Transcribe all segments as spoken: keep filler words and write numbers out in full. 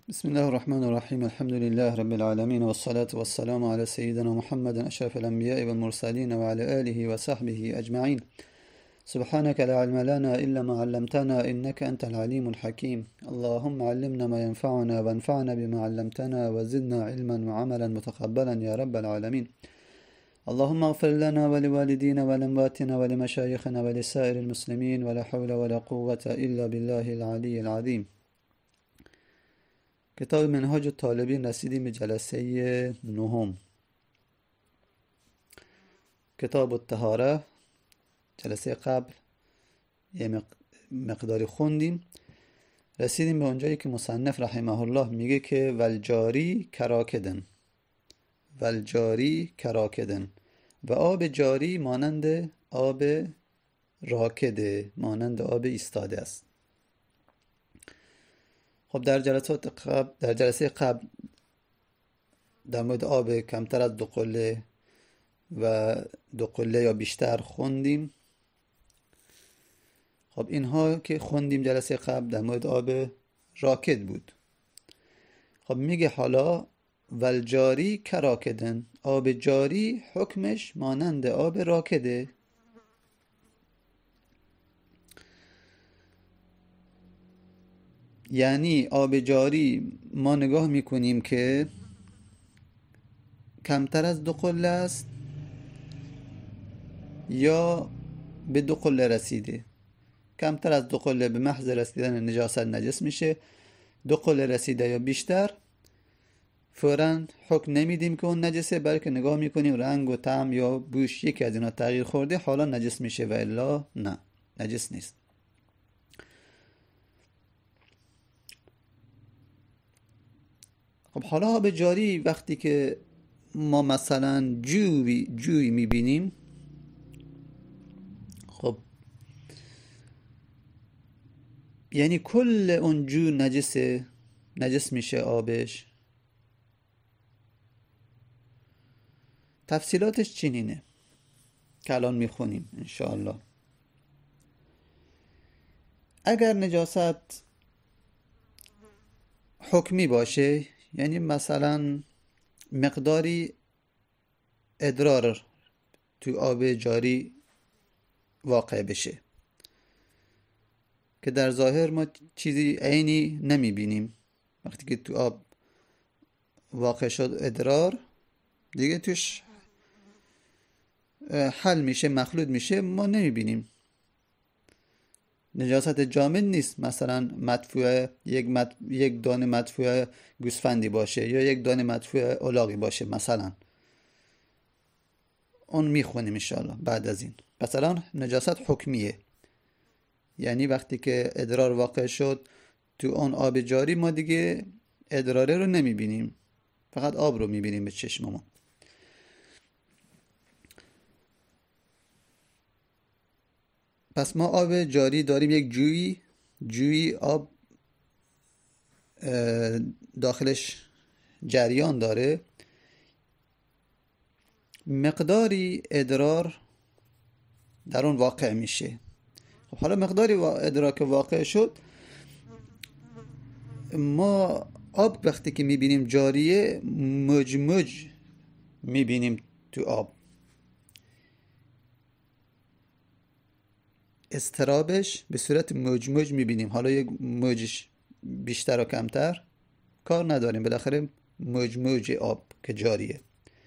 بسم الله الرحمن الرحيم الحمد لله رب العالمين والصلاة والسلام على سيدنا محمد أشرف الأنبياء والمرسلين وعلى آله وصحبه أجمعين. سبحانك لا علم لنا إلا ما علمتنا إنك أنت العليم الحكيم. اللهم علمنا ما ينفعنا وانفعنا بما علمتنا وزدنا علما وعملا متقبلا يا رب العالمين. اللهم اغفر لنا ولوالدينا ولأمواتنا ولمشايخنا ولسائر المسلمين ولا حول ولا قوة إلا بالله العلي العظيم. کتاب منهاج الطالبین رسیدیم به جلسه نهم. کتاب الطهاره جلسه قبل یه مقداری خوندیم، رسیدیم به اونجایی که مصنف رحمه الله میگه که والجاری کراکدن، والجاری کراکدن، و آب جاری مانند آب راکده، مانند آب ایستاده است. خب در جلسات قبل در جلسه قبل در مورد آب کمتر از دو قله و دو قله یا بیشتر خوندیم. خب اینها که خوندیم جلسه قبل در مورد آب راکد بود. خب میگه حالا والجاری کراکدن، آب جاری حکمش مانند آب راکده. یعنی آب جاری ما نگاه میکنیم که کمتر از دو قله است یا به دو قله رسیده. کمتر از دو قله به محض رسیدن نجاست نجس میشه. دو قله رسیده یا بیشتر فوراً حکم نمیدیم که اون نجسه، بلکه نگاه میکنیم رنگ و طعم یا بوش یکی از اینا تغییر خورده حالا نجس میشه و الا نه، نجس نیست. خب حالا آب جاری وقتی که ما مثلا جوی جوی میبینیم، خب یعنی کل اون جو نجسه، نجس میشه آبش. تفصیلاتش چنینه که الان میخونیم انشاءالله. اگر نجاست حکمی باشه، یعنی مثلا مقداری ادرار تو آب جاری واقع بشه که در ظاهر ما چیزی عینی نمیبینیم، وقتی که تو آب واقع شد ادرار دیگه توش حل میشه، مخلوط میشه، ما نمیبینیم. نجاست جامد نیست، مثلا مدفوع یک, مد... یک دانه مدفوع گوسفندی باشه یا یک دانه مدفوع الاغی باشه مثلا، اون میخونیم انشاءالله بعد از این. پس الان نجاست حکمیه، یعنی وقتی که ادرار واقع شد تو اون آب جاری ما دیگه ادراره رو نمیبینیم، فقط آب رو میبینیم به چشممون. پس ما آب جاری داریم، یک جویی جویی آب داخلش جریان داره، مقداری ادرار در اون واقع میشه. خب حالا مقداری ادرار که واقع شد، ما آب وقتی که میبینیم جاریه موج موج میبینیم تو آب، استرابش به صورت موج موج میبینیم. حالا یک موجش بیشتر و کمتر کار نداریم، بالاخره موج موج آب که جاریه.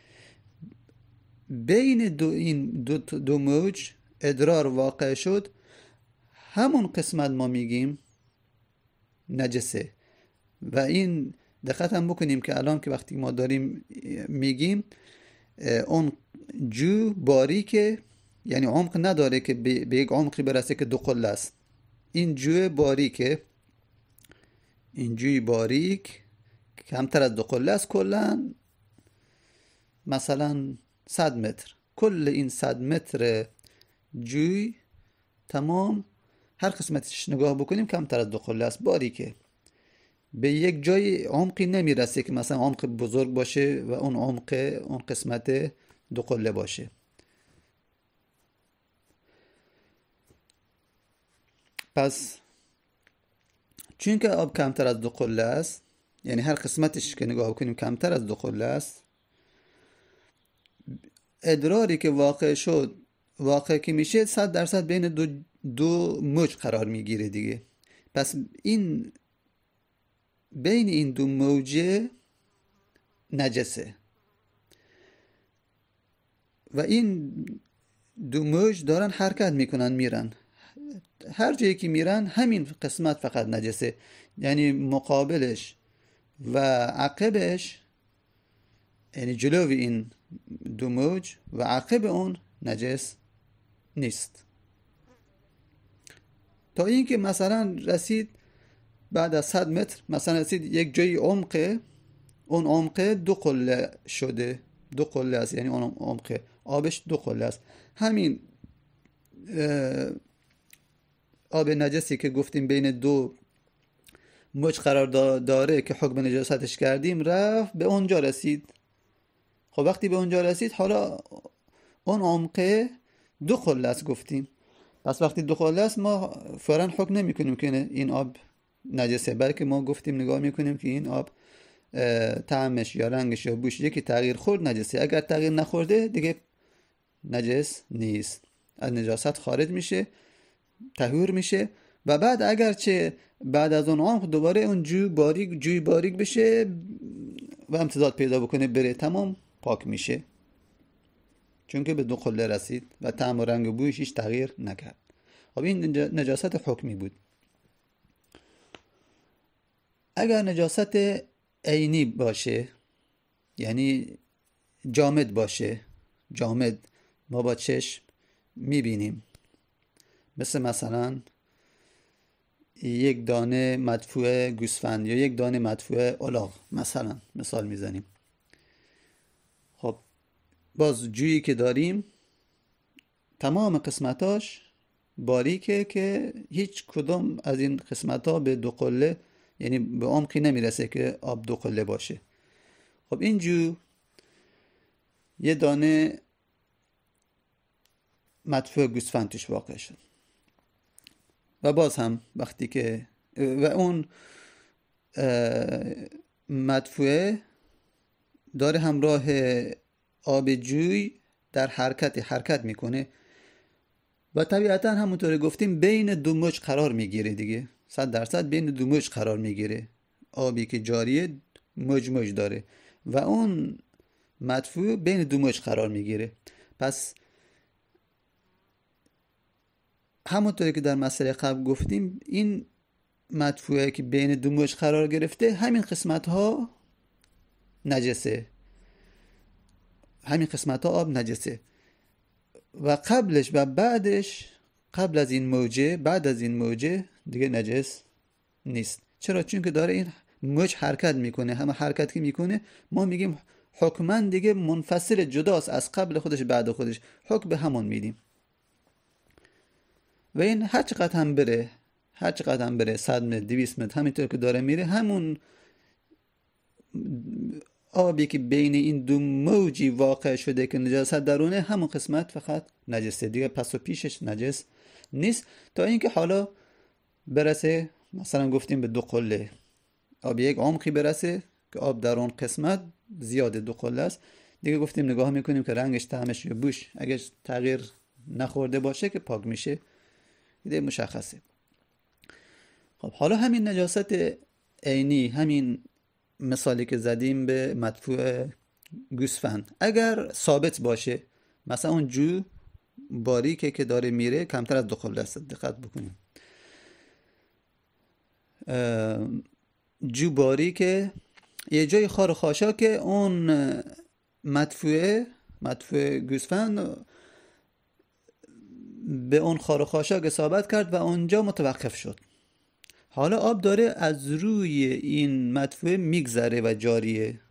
بین دو این دو, دو موج ادرار واقع شد، همون قسمت ما میگیم نجسه. و این دقت هم بکنیم که الان که وقتی ما داریم میگیم اون جو باریکه، یعنی عمق نداره که به یک عمقی برسه که دو قله است. این جو باریکه، این جوی باریک کمتر از دو قله است، کلن مثلا صد متر. کل این صد متر جوی تمام هر قسمتش نگاه بکنیم کمتر از دو قله است، باریکه. به یک جای عمقی نمیرسه که مثلا عمق بزرگ باشه و اون عمق اون قسمت دو قله باشه. پس چون که آب کمتر از دو قله است، یعنی هر قسمتش که نگاه کنیم کمتر از دو قله است، ادراری که واقع شد واقع که میشه صد درصد بین دو, دو موج قرار میگیره دیگه. پس این بین این دو موجه نجسه و این دو موج دارن حرکت میکنن میرن، هر جایی که میرن همین قسمت فقط نجسه، یعنی مقابلش و عقبش، یعنی جلوی این دو موج و عقب اون نجس نیست. تا اینکه مثلا رسید بعد از صد متر مثلا رسید یک جایی عمقه، اون عمقه دو قله شده، دو قله است، یعنی اون عمقه آبش دو قله است. همین آب نجسی که گفتیم بین دو موج قرار داره که حکم نجاستش کردیم رفت به اونجا رسید. خب وقتی به اونجا رسید حالا اون عمقه دو قله است گفتیم، پس وقتی دو قله است ما فوراً حکم نمی کنیم که این آب نجسه، بلکه ما گفتیم نگاه میکنیم که این آب طعمش یا رنگش یا بوش یکی تغییر خورد نجسه، اگر تغییر نخورده دیگه نجس نیست، از نجاست خارج میشه، طهور میشه. و بعد اگرچه بعد از اون عمق دوباره اون جو باریک جوی باریک بشه و امتداد پیدا بکنه بره، تمام پاک میشه، چون که به دو قله رسید و طعم و رنگ و بویش هیچ تغییر نکرد. خب این نجاست حکمی بود. اگر نجاست عینی باشه، یعنی جامد باشه، جامد ما با چشم میبینیم، مثل مثلا یک دانه مدفوع گوسفند یا یک دانه مدفوع الاغ مثلا مثال میزنیم. خب باز جویی که داریم تمام قسمتاش باریکه که هیچ کدوم از این قسمتها به دو قله، یعنی به عمقی نمیرسه که آب دو قله باشه. خب این جو یه دانه مدفوع گوسفند توش واقع شد و باز هم وقتی که و اون مدفوع داره همراه آب جوی در حرکت حرکت میکنه و طبیعتا همونطور گفتیم بین دو موج قرار میگیره دیگه، صد درصد بین دو موج قرار میگیره. آبی که جاریه موج موج داره و اون مدفوع بین دو موج قرار میگیره. پس همونطوری که در مسئله قبل گفتیم این مدفوعه که بین دو موج قرار گرفته همین قسمت ها نجسه، همین قسمت ها آب نجسه و قبلش و بعدش، قبل از این موجه بعد از این موجه دیگه نجس نیست. چرا؟ چون که داره این موج حرکت میکنه، همه حرکت که میکنه ما میگیم حکما دیگه منفصل جداست از قبل خودش بعد خودش، حکم به همون میدیم. و این هر چقدر هم بره، هر چقدر هم بره صد متر دویست متر همینطور که داره میره، همون آبی که بین این دو موجی واقع شده که نجاست درونه، همون قسمت فقط نجسه دیگه، پس و پیشش نجس نیست. تا اینکه حالا برسه مثلا گفتیم به دو قله، آب یک عمقی برسه که آب در اون قسمت زیاده دو قله است دیگه، گفتیم نگاه میکنیم که رنگش طعمش یا بوش اگه تغییر نخورده باشه که پاک میشه دیگه، مشخصه. خب حالا همین نجاست عینی، همین مثالی که زدیم به مدفوع گوسفند، اگر ثابت باشه مثلا اون جو باریکه که داره میره کمتر از دو قله است، دقت بکنیم جو باریکه یه جای خار و خاشاکه، اون مدفوع مدفوع گوسفند به اون خار و خاشاک اصابت کرد و اونجا متوقف شد. حالا آب داره از روی این مدفوع میگذره و جاریه.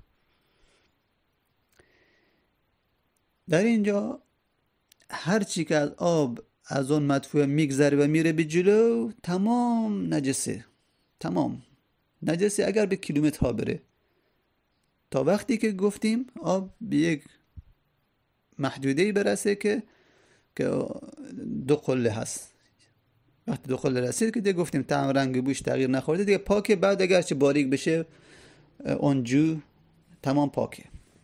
در اینجا هر چی که از آب از اون مدفوع میگذره و میره به جلو تمام نجسه، تمام نجسه اگر به کیلومترها بره، تا وقتی که گفتیم آب به یک محدوده‌ای برسه که که دو قله هست. وقتی دو قله رسید که دیگه گفتیم طعم رنگ بوش تغییر نخورده دیگه پاکه. بعد اگر چه باریک بشه اون جو تمام پاکه.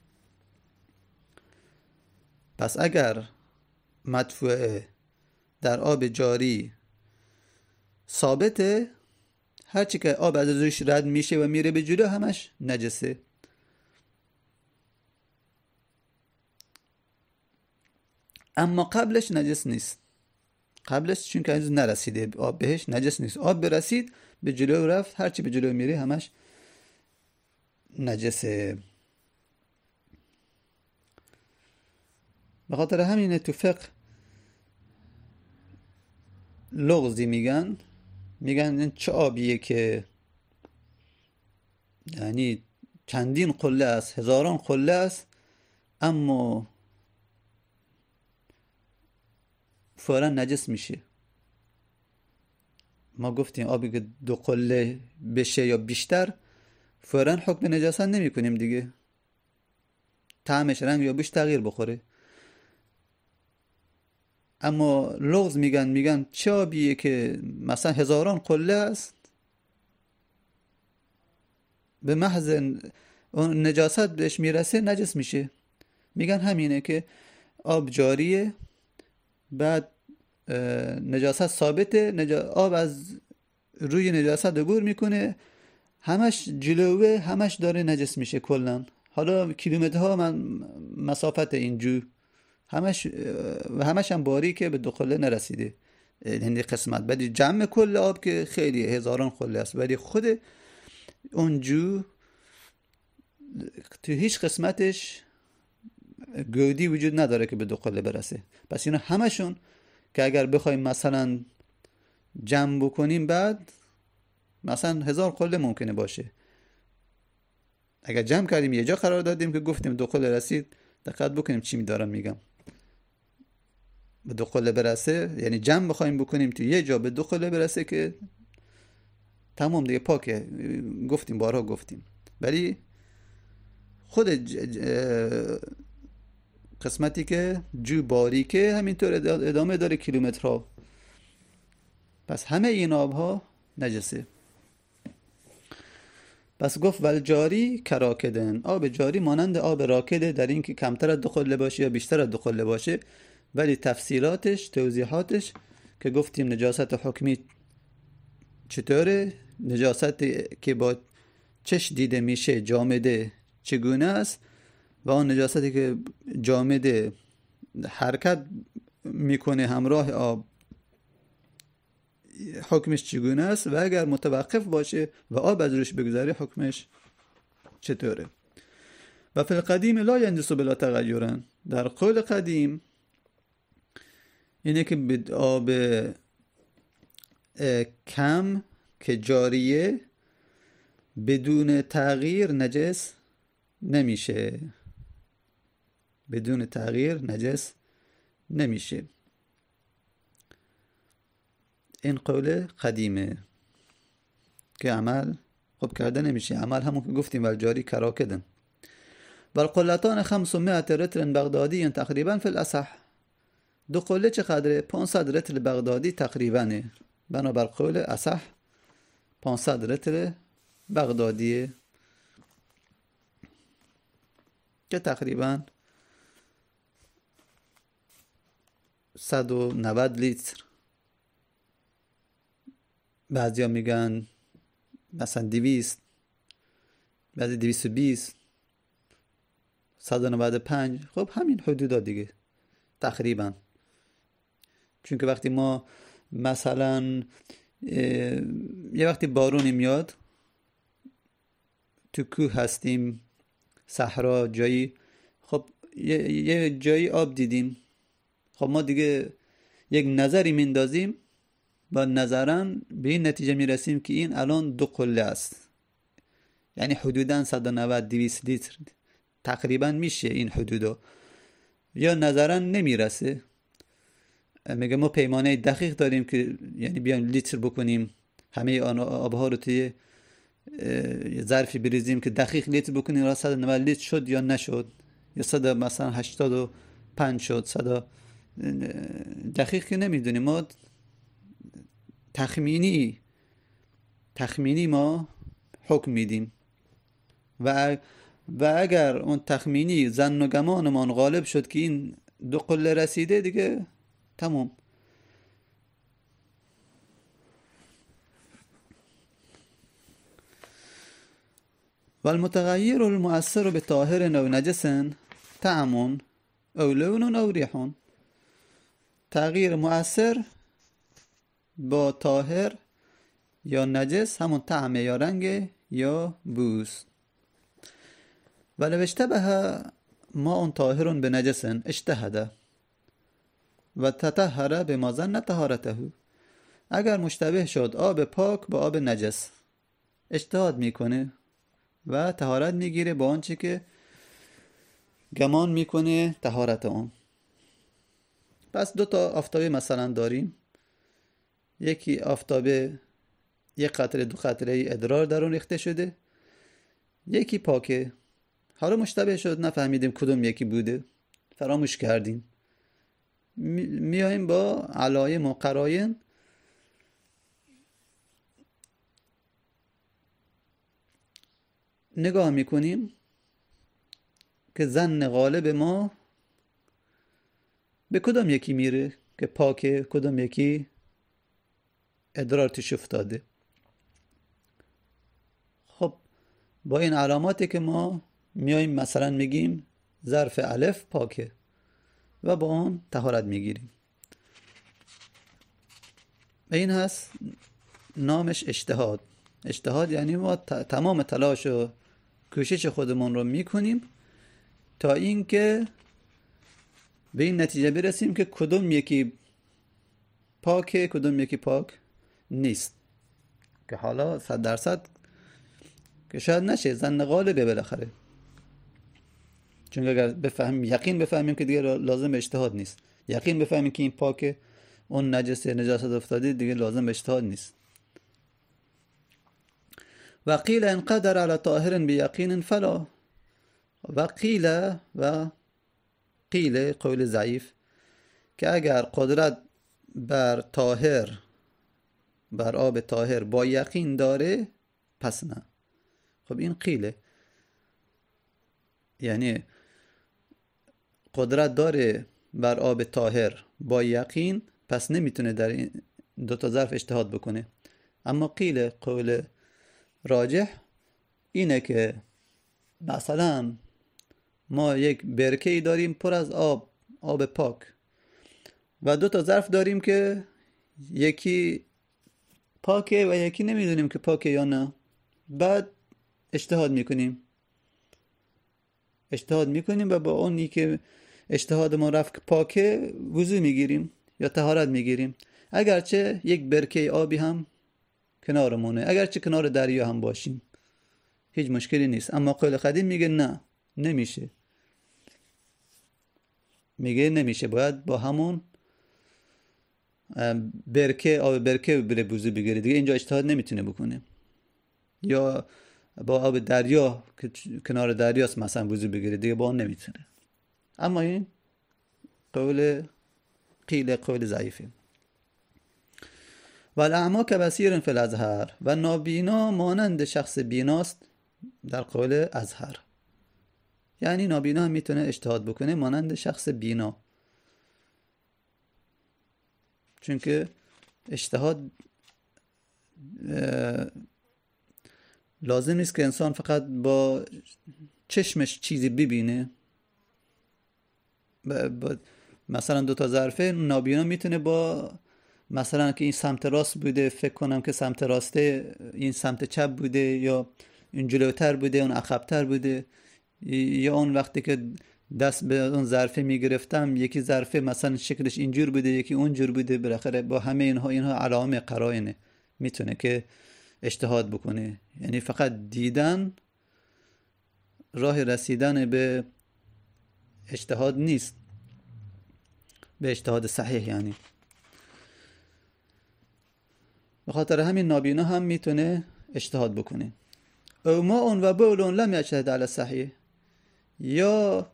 پس اگر مدفوعه در آب جاری ثابته، هرچی که آب از روش رد میشه و میره به جلو همش نجسه. اما قبلش نجس نیست. قبلش چون که هنوز نرسیده آب بهش، نجس نیست. آب برسید به جلو رفت، هرچی به جلو میره همش نجسه. به خاطر همین تو فقه لغزی میگن میگن این چه آبیه که یعنی چندین قله است، هزاران قله است، اما فورا نجس میشه. ما گفتیم آبی که دو قله بشه یا بیشتر فورا حکم نجاست نمی کنیم دیگه، طعمش رنگ یا بوش تغییر بخوره. اما لغز میگن میگن چه آبیه که مثلا هزاران قله است، به محض اون نجاست بهش میرسه نجس میشه. میگن همینه که آب جاریه، بعد نجاست ثابته، نجا... آب از روی نجاست عبور میکنه، همش جلوه، همش داره نجس میشه کلن. حالا کیلومترها من مسافت این جو همش و همش هم باریکه، به دو قله نرسیده هندی قسمت. بعد جمع کل آب که خیلی هزاران قله است، ولی خود اون جو تو هیچ قسمتش گودی وجود نداره که به دو قله برسه. پس اینا همشون که اگر بخوایم مثلا جمع بکنیم، بعد مثلا هزار قله ممکنه باشه. اگر جمع کردیم یه جا قرار دادیم که گفتیم دو قله رسید، دقت بکنیم چی می‌دارم میگم. به دو قله برسه یعنی جمع بخوایم بکنیم تو یه جا به دو قله برسه که تمام دیگه پاکه. گفتیم بارها گفتیم. ولی خود قسمتی که جو باریکه همینطور ادامه داره کیلومترها. پس همه این آبها نجسه. پس گفت ول جاری کراکدن، آب جاری مانند آب راکده، در این که کمتر از دو قله باشه یا بیشتر از دو قله باشه. ولی تفصیلاتش، توضیحاتش که گفتیم نجاست حکمی چطوره، نجاست که با چش دیده میشه جامده چگونه است، و آن نجاستی که جامده حرکت میکنه همراه آب حکمش چگونه است، و اگر متوقف باشه و آب از روش بگذاره حکمش چطوره. و فی القدیم لا ینجس بلا تغیرن، در قول قدیم اینه که به آب کم که جاریه بدون تغییر نجس نمیشه، بدون تغییر نجس نمیشه. این قول قدیمه که عمل خب کرده نمیشه. عمل همون که گفتیم ول جاری کراکدن. والقلتان خمسمائة رطل بغدادی تقریبا فی الاصح، دو قله چقدره؟ پانصد رطل بغدادی تقریبا، بنابر قول اصح پانصد رطل بغدادیه که تقریبا صد و نود لیتر. بعضی ها میگن مثلا دویست، بعضی دویست و بیست، صد و نود و پنج. خب همین حدودا دیگه تقریبا. چون که وقتی ما مثلا یه وقتی بارونی میاد، تو کوه هستیم، صحرا جایی، خب یه, یه جایی آب دیدیم، خب ما دیگه یک نظری میندازیم، با نظرن به این نتیجه میرسیم که این الان دو قله است، یعنی حدوداً صد و نود دویست لیتر تقریبا میشه این حدودا، یا نظرا نمیرسه. میگه ما پیمانه دقیق داریم که یعنی بیایم لیتر بکنیم، همه آن آبها رو توی ظرفی بریزیم که دقیق لیتر بکنیم، را صد و نود لیتر شد یا نشد، یا صد مثلا هشتاد و پنج شد، صد دقیق که نمیدونیم. ما تخمینی تخمینی ما حکم میدیم. و و اگر اون تخمینی زن و گمانمان غالب شد که این دو قله رسیده، دیگه تمام. و المتغیر المؤثر به طاهر او نجس طعم او لون او ریح. تغییر مؤثر با طاهر یا نجس همون طعم یا رنگ یا بوست. ولو اشتبه ماء طاهر بنجس اجتهد و تطهر بما ظن طهارته. اگر مشتبه شد آب پاک با آب نجس، اجتهاد میکنه و طهارت میگیره با آنچه که گمان میکنه طهارت اون. پس دو تا آفتابه مثلا داریم، یکی آفتابه یک قطره دو قطره ادرار در اون ریخته شده، یکی پاکه. حالا مشتبه شد نفهمیدیم کدوم یکی بوده، فراموش کردیم، میاییم با علایم و قراین نگاه میکنیم که زن غالب ما به کدوم یکی میره که پاکه، کدوم یکی ادرار توش افتاده. خب با این علاماتی که ما میاییم مثلا میگیم ظرف الف پاکه و با اون طهارت میگیریم. این هست نامش اجتهاد. اجتهاد یعنی ما تمام تلاش و کوشش خودمون رو میکنیم تا اینکه به این نتیجه برسیم که کدوم یکی پاکه کدوم یکی پاک نیست، که حالا صد درصد که شاید نشه، زن غالبه بالاخره. چون اگر بفهمیم یقین بفهمیم که دیگه لازم اجتهاد نیست، یقین بفهمیم که این پاکه اون نجس نجاست افتاده، دیگه لازم اجتهاد نیست. و قیل ان قدر على طاهر بیقین فلا. و قیل و قیل قول ضعیف که اگر قدرت بر طاهر بر آب طاهر با یقین داره پس نه. خب این قیله، یعنی قدرت داره بر آب طاهر با یقین، پس نمیتونه در این دو تا ظرف اجتهاد بکنه. اما قیل قول راجح اینه که مثلا ما یک برکه‌ای داریم پر از آب آب پاک و دو تا ظرف داریم که یکی پاکه و یکی نمیدونیم که پاکه یا نه. بعد اجتهاد میکنیم اجتهاد میکنیم و با اونی که اجتهاد ما رفت که پاکه وضو میگیریم یا طهارت میگیریم، اگرچه یک برکه آبی هم کنارمونه، اگرچه کنار دریا هم باشیم هیچ مشکلی نیست. اما قول قدیم میگه نه، نمیشه، میگه نمیشه، باید با همون برکه آب برکه بره وضو بگیره، دیگه اینجا اجتهاد نمیتونه بکنه. یا با آب دریا که کنار دریاست مثلا وضو بگیره، دیگه با اون نمیتونه. اما این قول قیل قول ضعیفه. و الاعما کبصیر فی الازهر. و نابینا مانند شخص بیناست در قول ازهر، یعنی نابینا هم میتونه اجتهاد بکنه مانند شخص بینا، چون که اجتهاد لازم نیست که انسان فقط با چشمش چیزی ببینه. مثلا دو تا ظرفه نابینا میتونه با مثلا که این سمت راست بوده فکر کنم که سمت راسته، این سمت چپ بوده، یا این جلوتر بوده اون عقبتر بوده، یا اون وقتی که دست به اون ظرفه میگرفتم یکی ظرفه مثلا شکلش اینجور بوده یکی اونجور بوده. بالاخره با همه اینها اینها علائم قرائنه میتونه که اجتهاد بکنه. یعنی فقط دیدن راه رسیدن به اجتهاد نیست، به اجتهاد صحیح. یعنی به خاطر همین نابینا هم میتونه اجتهاد بکنه. او ما اون و بولون لم یجتهد علی صحیح، یا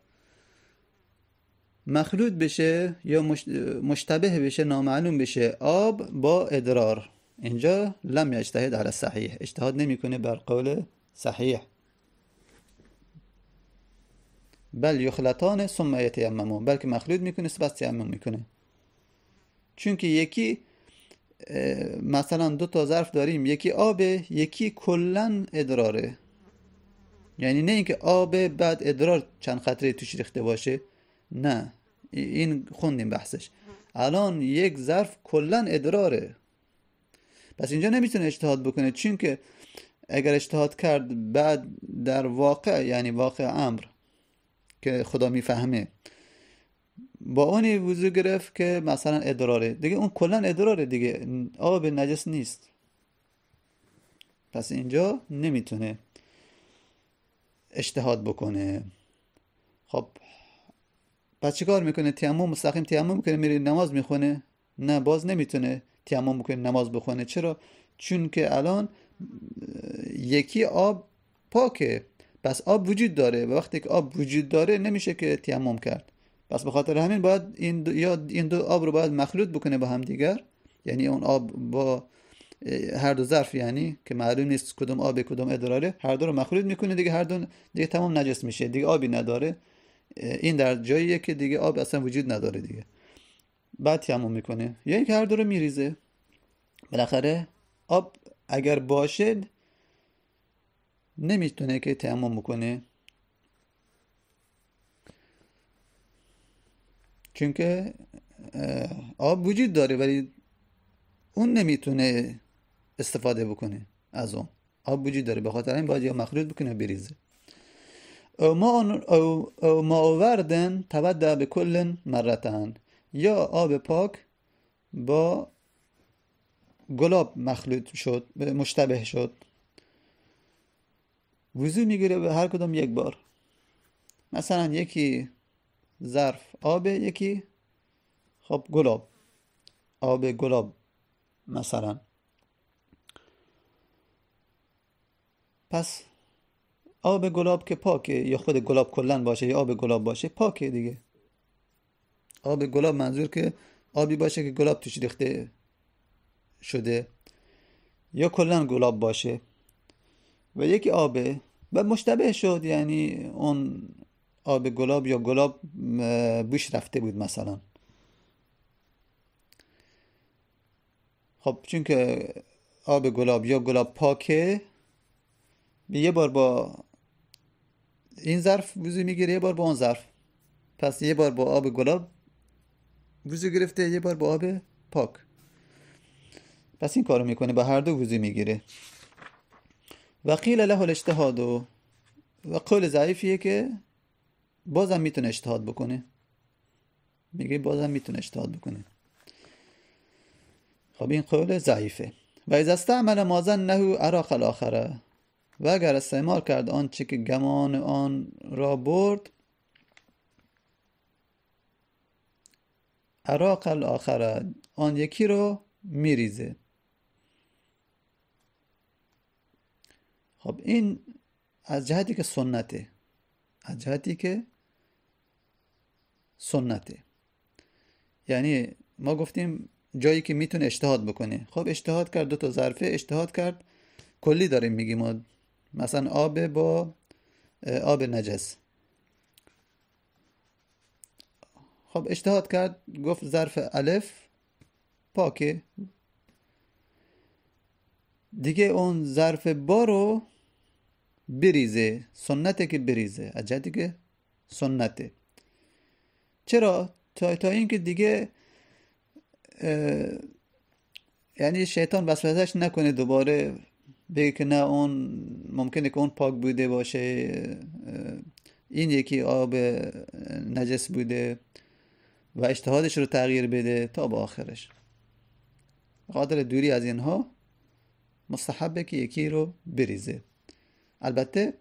مخلوط بشه یا مشتبه بشه نامعلوم بشه آب با ادرار، اینجا لم یجتهد علی صحیح، اجتهاد نمیکنه بر قول صحیح. بل یخلطان ثم یتیممون، بلکه مخلوط میکنه سپس تیمم میکنه. چون که یکی مثلا دو تا ظرف داریم، یکی آبه یکی کلن ادراره. یعنی نه اینکه آب بعد ادرار چند خطره توش ریخته باشه، نه، این خوندیم بحثش. الان یک ظرف کلن ادراره، پس اینجا نمیتونه اجتهاد بکنه. چون که اگر اجتهاد کرد بعد در واقع، یعنی واقع امر که خدا میفهمه، با اونی وضو گرفت که مثلا ادراره، دیگه اون کلن ادراره دیگه، آب نجس نیست. پس اینجا نمیتونه اجتهاد بکنه. خب پس چی کار میکنه؟ تیمم مستقیم تیمم میکنه میره نماز میخونه؟ نه، باز نمیتونه تیمم بکنه نماز بخونه. چرا؟ چون که الان یکی آب پاکه، پس آب وجود داره و وقتی که آب وجود داره نمیشه که تیمم کرد. پس به خاطر همین باید این دو یا این دو آب رو باید مخلوط بکنه با هم دیگر، یعنی اون آب با هر دو ظرف، یعنی که معلوم نیست کدوم آب کدوم ادراره، هر دو رو مخلوط میکنه دیگه، هر دو دیگه تمام نجس میشه، دیگه آبی نداره. این در جاییه که دیگه آب اصلا وجود نداره دیگه. بعد تیمم میکنه یا اینکه هر دو رو میریزه. بالاخره آب اگر باشه نمیتونه که تیمم بکنه، چون که آب وجود داره ولی اون نمیتونه استفاده بکنه از اون. آب وجود داره، به خاطر این باید یا مخلوط بکنه بریزه. او ما او, او ما آوردن تبدع به کل مرتن، یا آب پاک با گلاب مخلوط شد، مشتبه شد، وضو میگیره به هر کدوم یک بار. مثلا یکی ظرف آب، یکی خب گلاب، آب گلاب مثلا. پس آب گلاب که پاکه، یا خود گلاب کلن باشه یا آب گلاب باشه پاکه دیگه. آب گلاب منظور که آبی باشه که گلاب توش ریخته شده، یا کلن گلاب باشه. و یکی آبه و مشتبه شد، یعنی اون آب گلاب یا گلاب بوش رفته بود مثلا. خب چون که آب گلاب یا گلاب پاکه، یه بار با این ظرف وضو میگیره، یه بار با اون ظرف. پس یه بار با آب گلاب وضو گرفته، یه بار با آب پاک. پس این کارو میکنه، با هر دو وضو میگیره. و قیل له الاجتهاد، و قول ضعیفیه که بازم میتونه اجتهاد بکنه. میگه بازم میتونه اجتهاد بکنه. خب این قول ضعیفه. و اذا استعمل ما ظنه اراق الاخره، و اگر استعمال کرد آنچه که گمان آن را برد، اراق الاخره، آن یکی رو میریزه. خب این از جهتی که سنته، از جهتی که سنته، یعنی ما گفتیم جایی که میتونه اجتهاد بکنه. خب اجتهاد کرد، دو تا ظرفه اجتهاد کرد، کلی داریم میگیم، مثلا آب با آب نجس. خب اجتهاد کرد، گفت ظرف الف پاکه، دیگه اون ظرف با رو بریزه. سنته که بریزه، از جهتی که سنته. چرا؟ تا تا اینکه دیگه یعنی شیطان وسوسه‌اش نکنه دوباره بگه که نه اون ممکنه که اون پاک بوده باشه، این یکی آب نجس بوده، و اجتهادش رو تغییر بده تا با آخرش. قادر دوری از اینها مستحبه که یکی رو بریزه. البته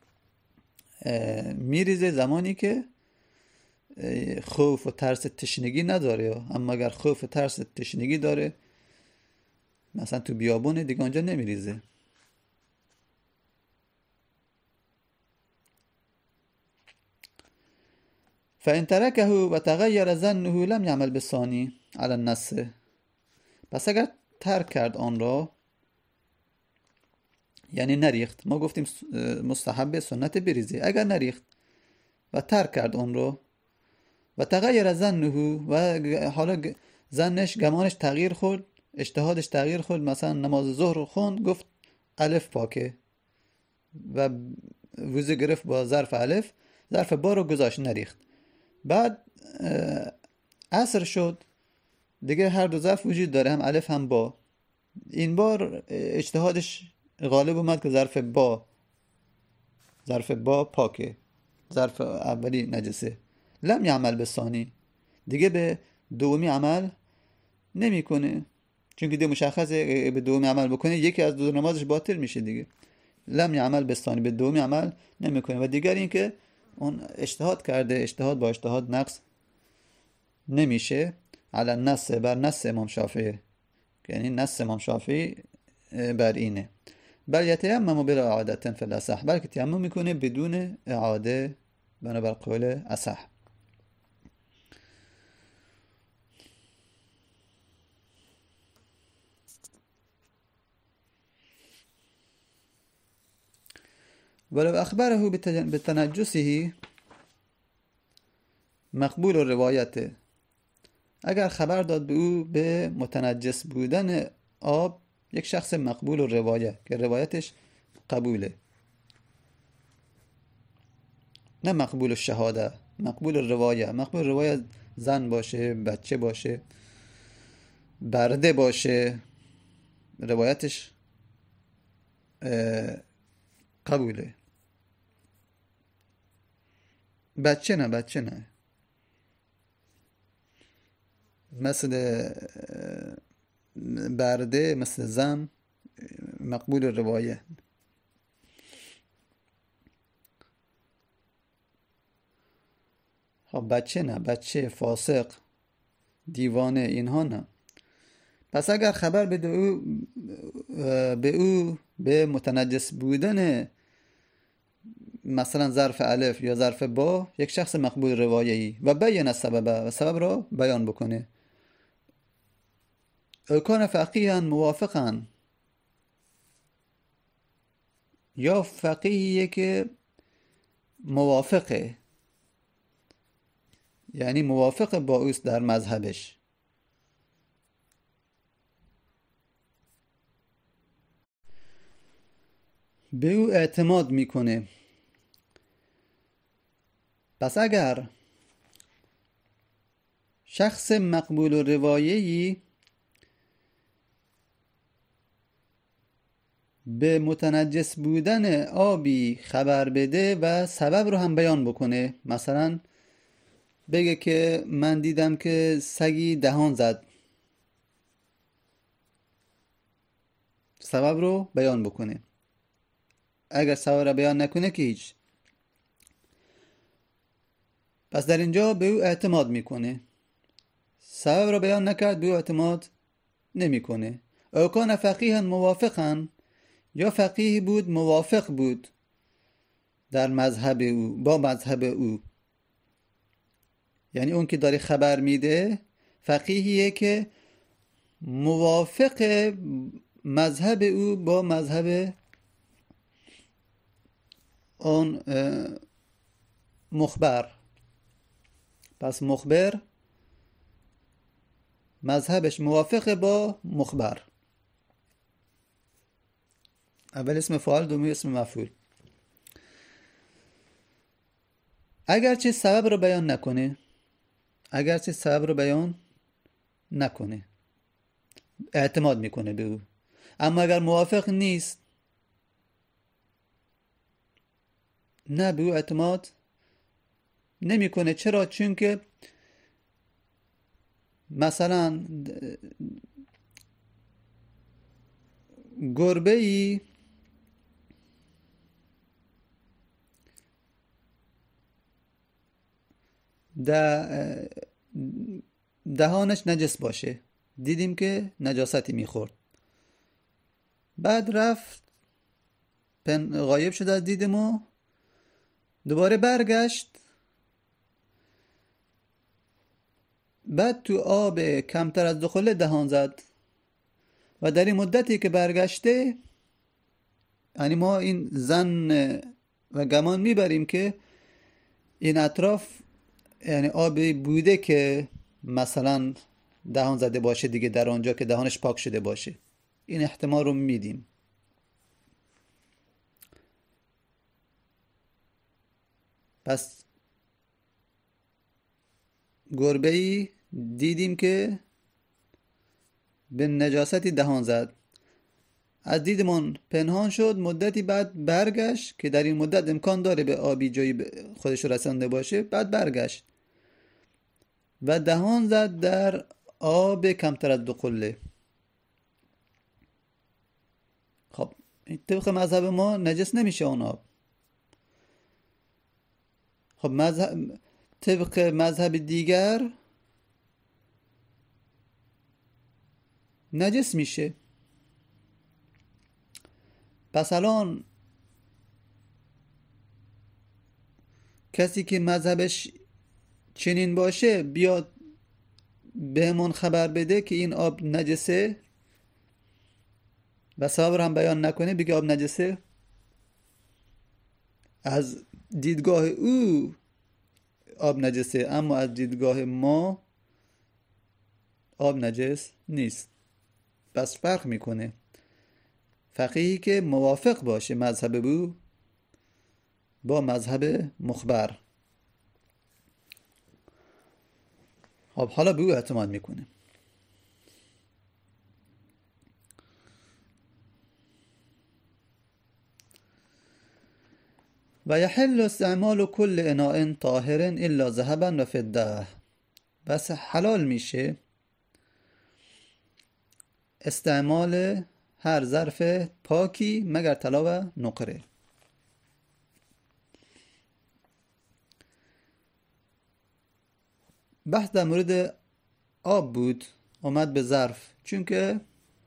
میریزه زمانی که خوف و ترس تشنگی نداره. اما اگر خوف و ترس تشنگی داره، مثلا تو بیابونه، دیگه اونجا نمیریزه. فإن تركه وتغير ظنه لم يعمل بالثاني على النص. پس اگر ترک کرد آن را، یعنی نریخت، ما گفتیم مستحب سنت بریزه، اگر نریخت و ترک کرد اون رو و تغییر زنه و حالا زنش گمانش تغییر خورد، اجتهادش تغییر خورد، مثلا نماز ظهر رو خوند گفت الف پاکه و وضو گرفت با ظرف الف، ظرف با رو گذاشت نریخت. بعد عصر شد دیگه هر دو ظرف وجود داره، هم الف هم با. این بار اجتهادش غالب اومد که ظرف با ظرف با پاکه، ظرف اولی نجسه. لم یعمل به ثانی، دیگه به دومی عمل نمیکنه، چون که دیگه مشخصه به دومی عمل بکنه یکی از دو نمازش باطل میشه دیگه. لم یعمل به ثانی، به دومی عمل نمیکنه. و دیگر این که اون اجتهاد کرده، اجتهاد با اجتهاد نقص نمیشه. علی النص، بر نص امام شافعی، یعنی نص امام شافعی بر اینه. بل یتیمم بلا اعاده فی الاصح، بلکه تیمم میکنه بدون اعاده بنابر قول اصح. ولو اخبره بتنجسه مقبول الروایت، اگر خبر داد به او به متنجس بودن آب، یک شخص مقبول الروایه که روایتش قبوله، نه مقبول الشهاده، مقبول الروایه. مقبول الروایه زن باشه، بچه باشه، برده باشه، روایتش قبوله. بچه نه، بچه نه، مثل برده، مثل زن مقبول الروایه. خب بچه نه، بچه، فاسق، دیوانه، اینها نه. پس اگر خبر بده او به او به متنجس بودن مثلا ظرف الف یا ظرف با، یک شخص مقبول روایه‌ای و بیان سبب و سبب را بیان بکنه. او کان فقیها موافقا، یا فقیهیه که موافقه، یعنی موافق با اوست در مذهبش. به او اعتماد میکنه. پس اگر شخص مقبول و روایه‌ای به متنجس بودن آبی خبر بده و سبب رو هم بیان بکنه، مثلا بگه که من دیدم که سگی دهان زد، سبب رو بیان بکنه. اگر سبب رو بیان نکنه که هیچ. پس در اینجا به او اعتماد میکنه. سبب رو بیان نکرد، به او اعتماد نمیکنه. او کان فقیها موافقا، یا فقیه بود موافق بود در مذهب او، با مذهب او، یعنی اون که داره خبر میده فقیهیه که موافق مذهب او با مذهب اون مخبر. پس مخبر مذهبش موافق با مخبر. اول اسم فاعل، دومی اسم مفعول. اگرچه سبب رو بیان نکنه، اگرچه سبب رو بیان نکنه اعتماد میکنه به او. اما اگر موافق نیست، نه به او اعتماد نمیکنه. چرا؟ چون که مثلا گربه ای ده دهانش نجس باشه، دیدیم که نجاستی میخورد، بعد رفت پن غایب شد از دید ما، دوباره برگشت، بعد تو آب کمتر از دو خله دهان زد و در این مدتی که برگشته، یعنی ما این ظن و گمان میبریم که این اطراف یعنی آبی بوده که مثلا دهان زده باشه دیگه در آنجا که دهانش پاک شده باشه. این احتمال رو میدیم. پس گربه‌ای دیدیم که به نجاستی دهان زد، از دیدمون پنهان شد، مدتی بعد برگشت که در این مدت امکان داره به آبی جایی خودش رسانده باشه، بعد برگشت و دهان زد در آب کمتر از دو قله. خب طبق مذهب ما نجس نمیشه اون آب. خب مذهب طبق مذهب دیگر نجس میشه. پس الان کسی که مذهبش چنین باشه بیاد بهمون خبر بده که این آب نجسه و سبب هم بیان نکنه، بگه آب نجسه. از دیدگاه او آب نجسه، اما از دیدگاه ما آب نجس نیست. پس فرق میکنه. فقیهی که موافق باشه مذهب او با مذهب مخبر، خب حالا به او اعتماد میکنه. و یحل استعمال کل اناء طاهر الا ذهبا و فضه. بس حلال میشه استعمال هر ظرف پاکی مگر طلا و نقره. بحث در مورد آب بود، اومد به ظرف، چون که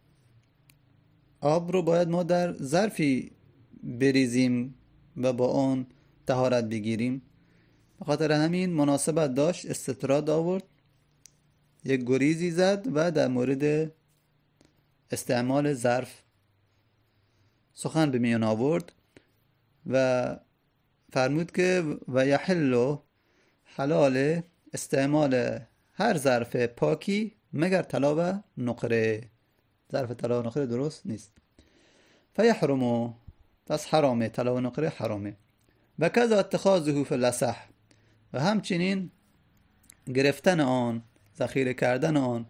آب رو باید ما در ظرفی بریزیم و با اون طهارت بگیریم. به خاطر همین مناسبت داشت استطراد آورد، یک گریزی زد و در مورد استعمال ظرف سخن به میان آورد و فرمود که و یحل حلال استعمال هر ظرف پاکی مگر طلا و نقره. ظرف طلا و نقره درست نیست. فیحرمو، پس حرامه، طلا و نقره حرامه. و کذا اتخاذه فی الاصح، و همچنین گرفتن آن، ذخیره کردن آن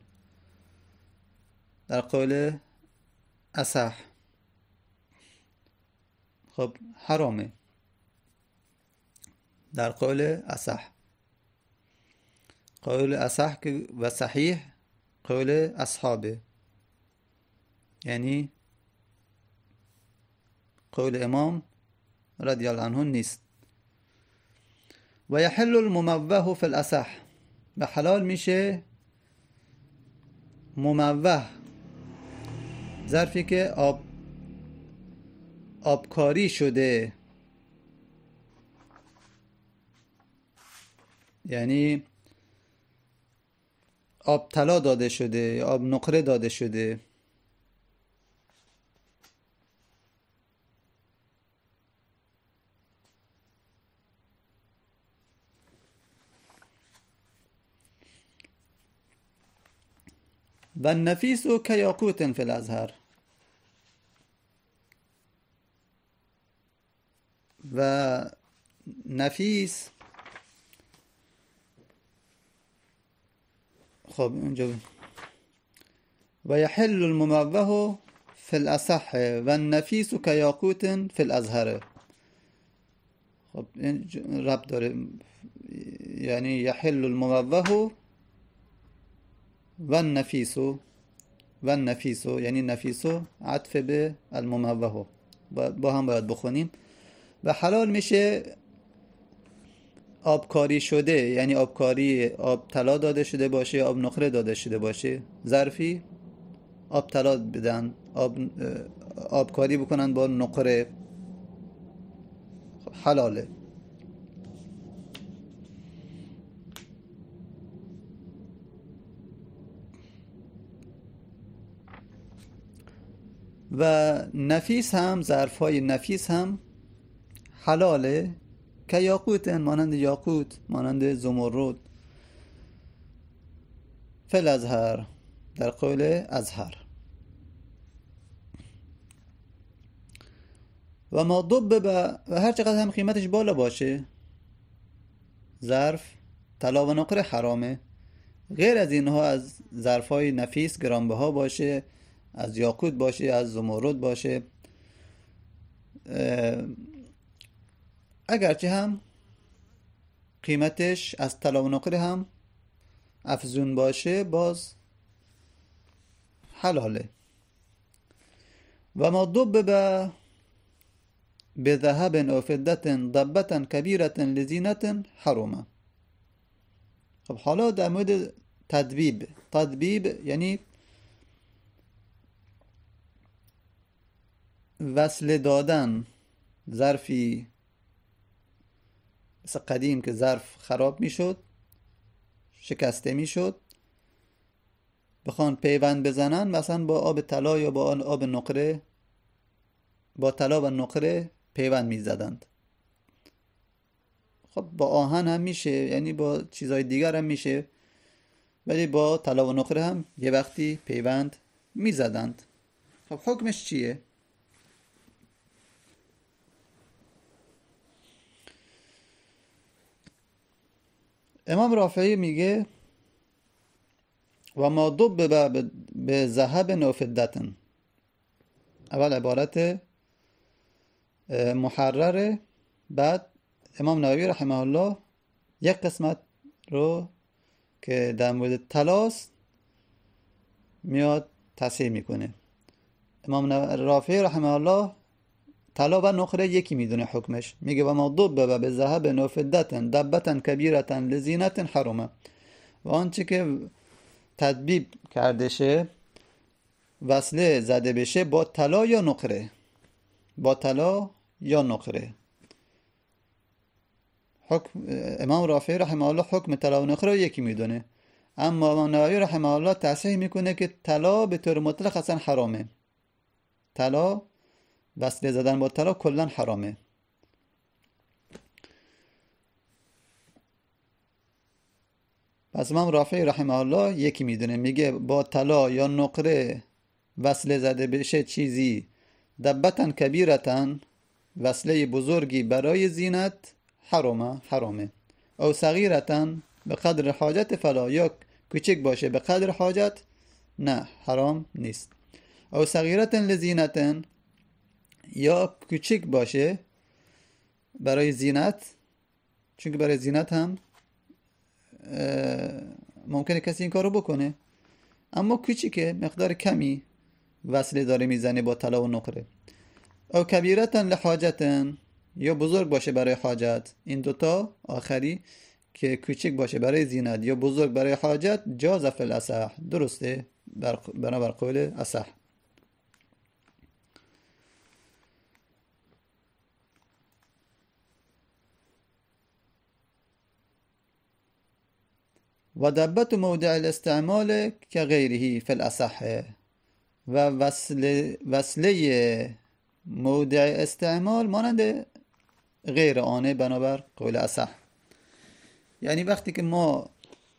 در قول اصح خب حرامه، در قول اصح. قول اصح که و صحیح قول اصحابه، یعنی قول امام رضی الله عنه نیست. و یحل المموه فی الاصح، و حلال میشه مموه، ظرفی که آب آبکاری شده، یعنی آب طلا داده شده، آب نقره داده شده. و النفیس که یاقوت فی الازهر، و نفیس خب اینجا و یحل المموه فی الاصح و النفیس که یاقوت فی الازهر. خب این ربط داره، یعنی یحل المموه و النفیس و النفیس، یعنی نفیس عطف به المموه، با هم باید بخونیم. و حلال میشه آبکاری شده، یعنی آبکاری آب طلا داده شده باشه، آب نقره داده شده باشه، ظرفی آب طلا بدن، آب آبکاری بکنن با نقره، حلاله. و نفیس هم، ظرفای نفیس هم حلاله، که یاقوت، مانند یاقوت، مانند زمرد. فل ازهر، در قول ازهر. و ما ضبب، و هر چقدر هم قیمتش بالا باشه، ظرف طلا و نقره حرامه. غیر از اینها از ظرفای نفیس گرانبها باشه، از یاقوت باشه، از زمرد باشه، اگرچه هم قیمتش از طلا و نقره هم افزون باشه باز حلاله. و ما ضبب بذهب او فضة ضبة كبيرة لزینة حرمه. خب حالا در مورد تدبیب. تدبیب یعنی وصله دادن ظرفی مثل قدیم که ظرف خراب میشد، شکسته میشد، بخوان پیوند بزنن مثلا با آب طلا یا با آب نقره، با طلا و نقره پیوند میزدند. خب با آهن هم میشه، یعنی با چیزهای دیگر هم میشه، ولی با طلا و نقره هم یه وقتی پیوند میزدند. خب حکمش چیه؟ امام رافعی میگه و ما ضبب بذهب او فضة. اول عبارت محرره، بعد امام نووی رحمه الله یک قسمت رو که در مورد طلاست میاد تصحیح میکنه. امام رافعی رحمه الله طلا و نقره یکی میدونه حکمش. میگه و ما ضبب بذهب او فضة ضبة كبيرة لزینة حرمه. و آنچه که تدبیب کرده شه، وصله زده بشه با طلا یا نقره، با طلا یا نقره. حکم امام رافعی رحمه الله حکم طلا و نقره رو یکی میدونه، اما امام نووی رحمه الله تصحیح میکنه که طلا به طور مطلق اصلا حرامه. طلا، وصله زدن با طلا کلا حرامه. پس امام رافعی رحمه الله یکی میدونه، میگه با طلا یا نقره وصله زده بشه چیزی ضبة کبیرة، وصله بزرگی برای زینت، حرامه حرامه. او صغیرة به قدر حاجت فلا، یا کوچک باشه به قدر حاجت نه حرام نیست. او صغیرة لزینة، یا کوچک باشه برای زینت، چون که برای زینت هم ممکنه کسی این کارو بکنه، اما کوچیکه، مقدار کمی وصله داره میزنه با طلا و نقره. او کبیرة لحاجت، یا بزرگ باشه برای حاجت. این دوتا آخری که کوچک باشه برای زینت یا بزرگ برای حاجت، جاز فی الاصح، درسته بنابر قول اصح. و دبت موضع الاستعمال که غیره فی الاصح. و وصله وصله موضع استعمال مانند غیر آنه بنابر قول اصح. یعنی وقتی که ما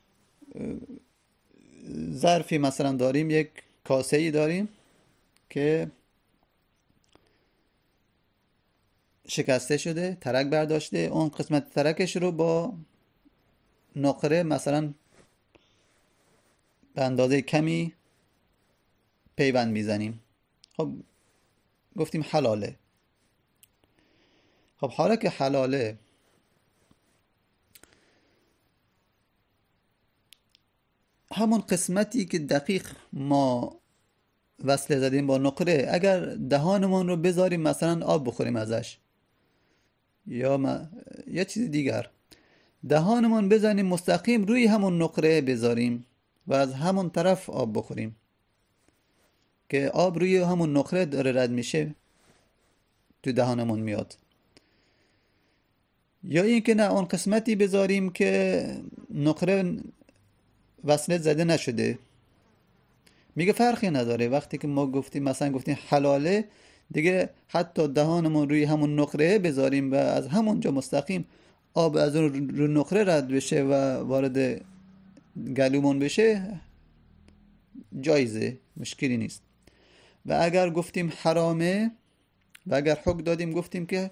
ظرفی مثلا داریم، یک کاسه ای داریم که شکسته شده، ترک برداشته، اون قسمت ترکش رو با نقره مثلا به اندازه کمی پیوند میزنیم. خب گفتیم حلاله. خب حالا که حلاله، همون قسمتی که دقیق ما وصله زدیم با نقره، اگر دهانمون رو بذاریم مثلا آب بخوریم ازش، یا ما... یا چیز دیگر، دهانمون بزنیم مستقیم روی همون نقره بذاریم و از همون طرف آب بخوریم که آب روی همون نقره داره رد میشه تو دهانمون میاد، یا این که نه اون قسمتی بذاریم که نقره وصله زده نشده. میگه فرقی نداره. وقتی که ما گفتیم مثلا گفتیم حلاله، دیگه حتی دهانمون روی همون نقره بذاریم و از همونجا مستقیم آب از اون رو نقره رد بشه و وارد گلومون بشه جایزه، مشکلی نیست. و اگر گفتیم حرامه و اگر حکم دادیم گفتیم که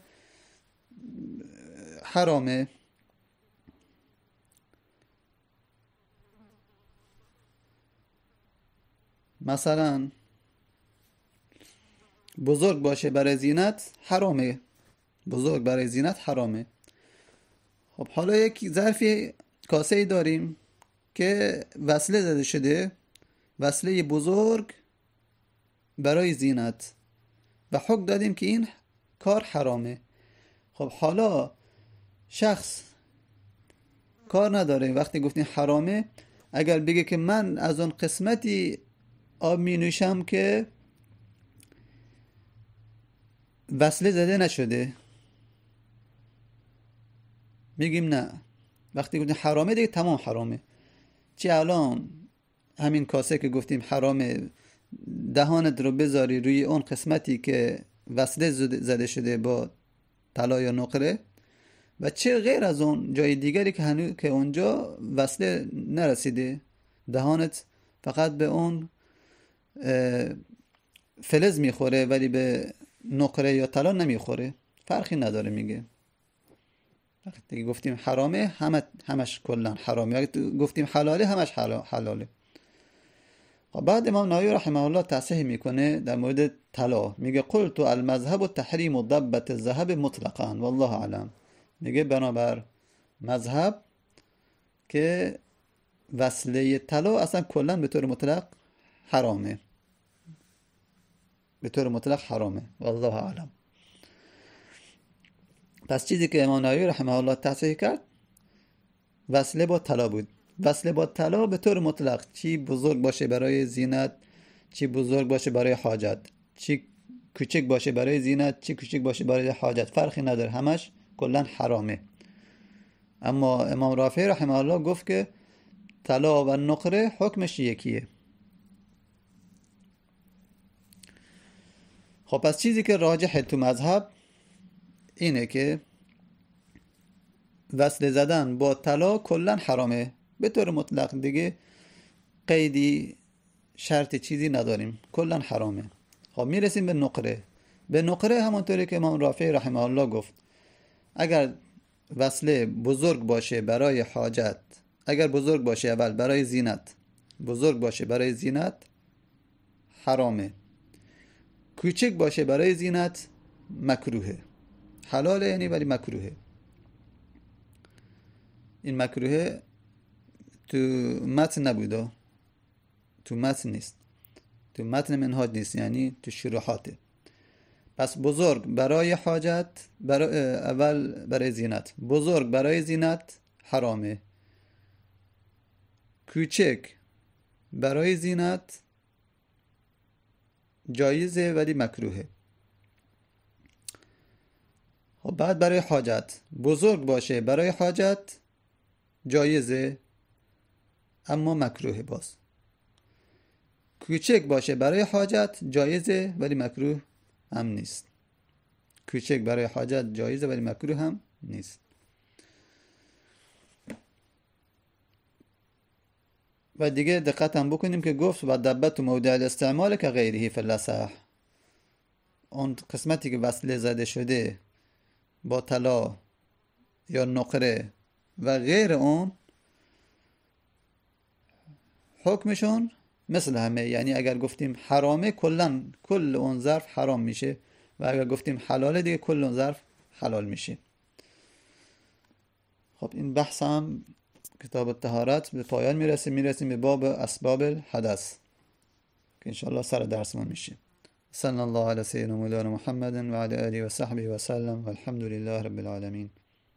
حرامه، مثلا بزرگ باشه برای زینت حرامه، بزرگ برای زینت حرامه. خب حالا یک ظرفی کاسه ای داریم که وصله زده شده، وصله بزرگ برای زینت، و حکم دادیم که این کار حرامه. خب حالا شخص کار نداره وقتی گفتیم حرامه، اگر بگه که من از اون قسمتی آب می نوشم که وصله زده نشده، میگیم نه. وقتی گفتیم حرامه دیگه تمام حرامه. چه الان همین کاسه که گفتیم حرامه، دهانت رو بذاری روی اون قسمتی که وصله زده شده با طلا یا نقره، و چه غیر از اون جای دیگری که هنوز که اونجا وصله نرسیده، دهانت فقط به اون فلز میخوره ولی به نقره یا طلا نمیخوره، فرقی نداره. میگه وقتی گفتیم حرامه همه همش کلا حرامه، وقتی گفتیم حلاله همش حلاله. بعد امام نووی رحمه الله تصحیح میکنه در مورد طلا، میگه قلت المذهب تحریم ضبط الذهب مطلقا والله اعلم. میگه بنابر مذهب که وصله طلا اصلا کلا به طور مطلق حرامه، به طور مطلق حرامه والله اعلم. پس چیزی که امام نووی رحمه الله تصحیح کرد وصله با طلا بود. وصله با طلا به طور مطلق، چی بزرگ باشه برای زینت، چی بزرگ باشه برای حاجت، چی کوچک باشه برای زینت، چی کوچک باشه برای حاجت، فرقی نداره، همش کلا حرامه. اما امام رافعی رحمه الله گفت که طلا و نقره حکمش یکیه. خب پس چیزی که راجحه تو مذهب اینه که وصله زدن با طلا کلا حرامه به طور مطلق، دیگه قیدی شرط چیزی نداریم، کلا حرامه. خب میرسیم به نقره. به نقره همونطوری که امام رافعی رحمه الله گفت، اگر وصله بزرگ باشه برای حاجت، اگر بزرگ باشه اول برای زینت، بزرگ باشه برای زینت حرامه، کوچک باشه برای زینت مکروهه. حلاله یعنی ولی مکروهه. این مکروهه تو متن نبوده، تو متن نیست، تو متن منهاج نیست، یعنی تو شروحاته. پس بزرگ برای حاجت، برای اول برای زینت، بزرگ برای زینت حرامه، کوچک برای زینت جایزه ولی مکروهه. خب بعد برای حاجت، بزرگ باشه برای حاجت جایزه اما مکروه، باز کوچک باشه برای حاجت جایزه ولی مکروه هم نیست. کوچک برای حاجت جایزه ولی مکروه هم نیست. و دیگه دقت هم بکنیم که گفت و دبت موضع الاستعمال که غیره فی الاصح، اون قسمتی که وصله زده شده با طلا یا نقره و غیر اون حکمشون مثل همه، یعنی اگر گفتیم حرامه کلا کل اون ظرف حرام میشه و اگر گفتیم حلاله دیگه کل اون ظرف حلال میشه. خب این بحث هم کتاب الطهارت به پایان میرسیم. میرسیم به باب اسباب الحدث که انشاءالله سر درسمون میشه. صلی الله علی سیدنا مولانا محمد و علی آله و صحبه و سلم و الحمد لله رب العالمین.